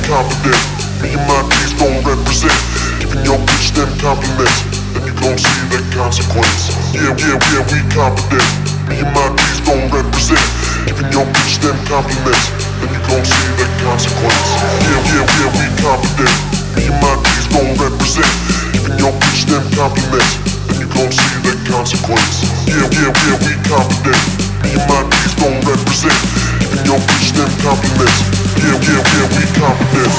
confident. Me and my D's gon' represent. Giving your bitch them compliments, then you gon' see the consequence. Yeah, we confident. Me and my D's gon' represent. Giving your bitch them compliments, then you gon' see the consequence. Yeah, we confident. Me and my D's gon' represent. Giving your bitch them compliments, then you gon' see the consequence. Yeah, we confident. Me and my D's gon' represent. Giving your bitch them compliments. Yeah, we confident.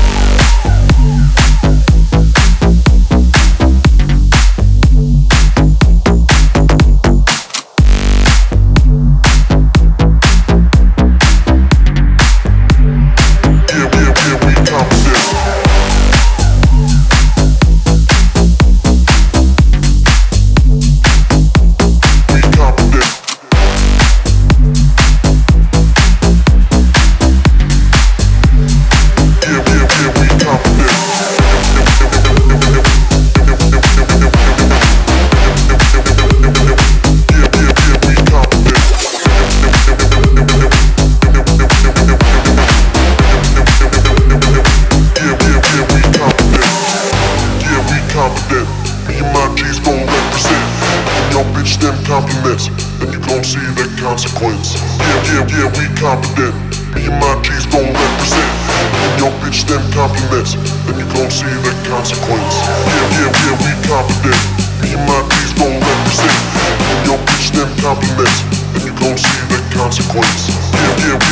Compliments, then you gon' see the consequence. Yeah, we confident. Me and my G's gon' represent. Giving your bitch them compliments, then you gon' see the consequence. Yeah, we confident. Me and my G's gon' represent. Giving your bitch them compliments, then you gon' see the consequence. Yeah,